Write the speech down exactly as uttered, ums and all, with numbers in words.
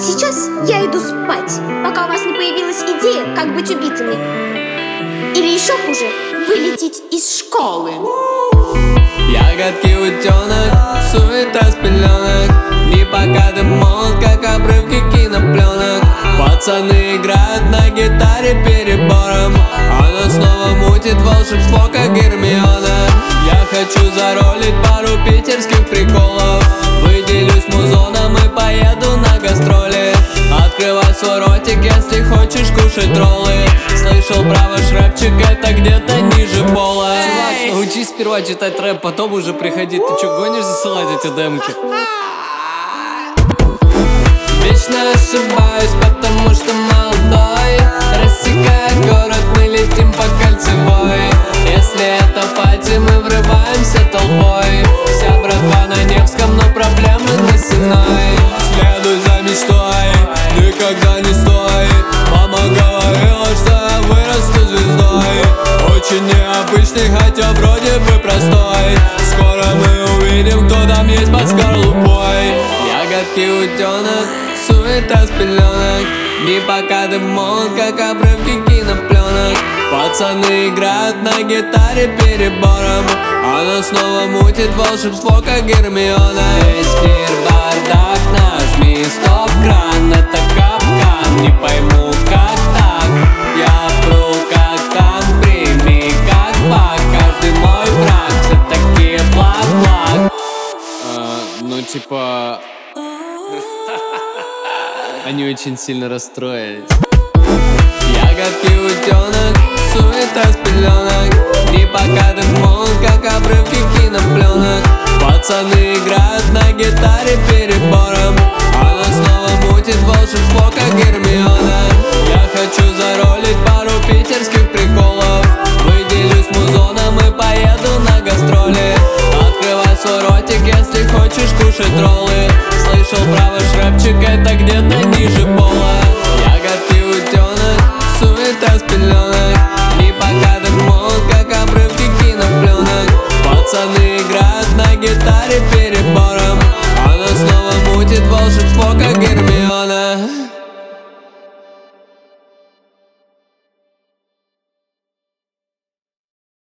сейчас я иду спать, пока у вас не появилась идея, как быть убитыми. Или еще хуже, вылететь из школы. Ягодки утенок, суета с пеленок. Не пока ты молод, как обрывки кинопленок. Пацаны играют на гитаре перебором. Она снова мутит волшебство, как Гермиона. Я хочу заролить пару питерских приколов. Выделюсь музоном и поеду на гастроли. Открывай свой ротик, если хочешь кушать роллы. Слышал про ваш рэпчик, это где-то ниже пола. Чувак, научись сперва читать рэп, потом уже приходить. Ты чё, гонишь засылать эти демки? Вечно ошибаюсь, потому что молодой. Рассекая город, мы летим по кольцевой. Если это пати, мы врываемся толпой. Вся братва на Невском, но проблемы на Сенной. Следуй за мечтой, никогда не стой. Мама говорила, что я вырасту звездой. Очень необычный, хотя вроде бы простой. Скоро мы увидим, кто там есть под скорлупой. Ягодки утенок, суета с пеленок. Не пока ты молод, как обрывки кинопленок. Пацаны играют на гитаре перебором. Она снова мутит волшебство, как Гермиона. Весь мир бардак, нажми стоп-кран. Это капкан, не пойму как так. Я пру как там, прими как факт. Каждый мой враг, все такие благ-благ. а, Ну типа... Они очень сильно расстроились. Ягодки утенок, суета с пеленок. Не пока ты молод, как обрывки кинопленок. Пацаны играют на гитаре перебором. Она снова мутит волшебство, как Гермиона. Я хочу заролить пару питерских приколов. Выделюсь музоном и поеду на гастроли. Открывай свой ротик, если хочешь кушать роллы. Слышал про ваш рэпчик, это где-то ниже пола. Ягодки утенок, суета с пеленок. Не пока ты молод, как обрывки кинопленок. Пацаны играют на гитаре перебором. Она снова мутит волшебство, как Гермиона.